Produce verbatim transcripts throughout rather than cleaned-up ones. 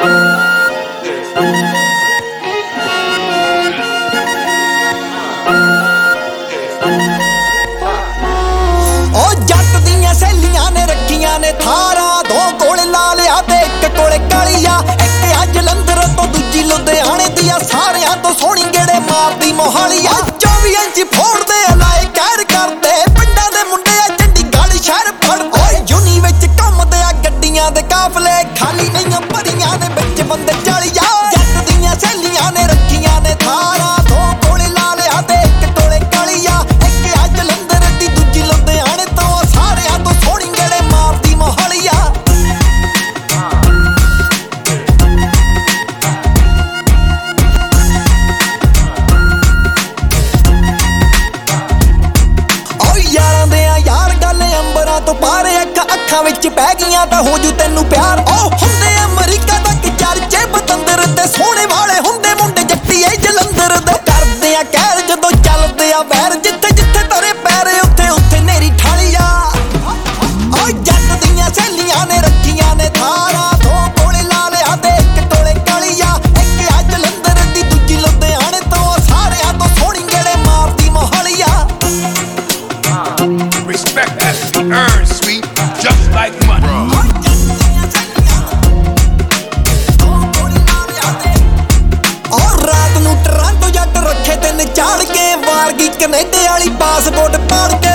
ने थारा दो कोले ला लिया ते एक कोले कालिया, एक आ जलंधर तो दूजी लुधियाने दिया, सारियां तो सोहनी गेड़े मारदी मोहालिया। चौबी इंच फोड़ दे लाए कैर करते पिंडां दे मुंडे आ चंडीगढ़ शहर फड़दे। यूनी विच घुमदे आ गड्डियां दे काफले, खाली नहीं भरियां दे विच बंदे चालिया। जट दियां सहेलियां ने रखियां ने थारा दो कोले ला लिया ते एक कोले कालिया, एक आ जलंधर दी दूजी लुधियाने तो, सारियां तो सोहनी गेड़े मारदी मोहालिया। तो पारे अखा अखा विच पै गईयां तां हो जू तैनू प्यार। ओ हुंदे अमरीका तक चर्चे बतंदर ते सोहणे वाले हुंदे मुंडे जट्टी ए जलंधर दे। करदे आ कहर जदों चलदे आ वैर, जिथे जिथे तरे पैर उत्थे उत्थे नेरी ठालिया। ओ जट दियां सहेलियां ने रखियां ने थारा दो कोले ला लिया ते एक तोले कालिया, एक आ जलंधर दी दूजी लुधियाने तो, सारियां तो सोहनी गेड़े मारदी मोहालिया। Respect has to be earned, sweet, just like money. और रात नू टरांटो जट रखे दिन चाड़ के, मार गई कनेडे वाली पासपोर्ट पाड़ के।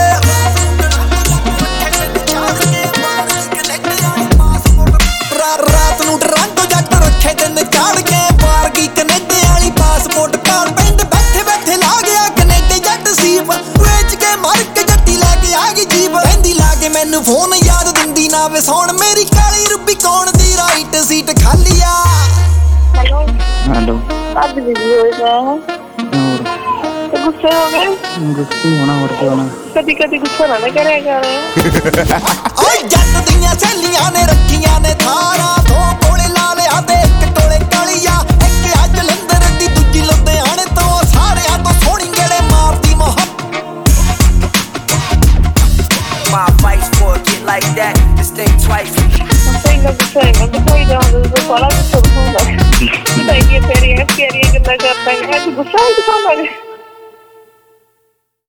रात नू टरांटो जट रखे दिन चाड़ के, मार गई कनेडे वाली पासपोर्ट पाड़। पिंड बैठे बैठे ला गया कनेडे जट सीप, वेच के मर के जट्टी लैके आ गई जीप। कहंदी ला के मैनू फोन याद दिंदी ना वे सौण, मेरी काली रूबी कौन दी राइट सीट खाली आ। हेलो हेलो आज बिजी हो गए हैं और तो गुस्से हो गए। गुस्से होना और क्या होना, कभी कभी गुस्सा ना करे कर। ओ जट दियां सहेलियां ने रखियां ने थारा दो कोले ला लिया ते एक तोले कालिया, एक आ जलंधर दी दूजी लुधियाने तो, सारियां तो सोहनी गेड़े मारदी मोहा। My advice for a kid like that is think twice. सही ना गुस्सा है ना कोई जान दे साला गुस्सा होता है। तो ये तेरी है तेरी गल्ला करता है, गुस्सा है तो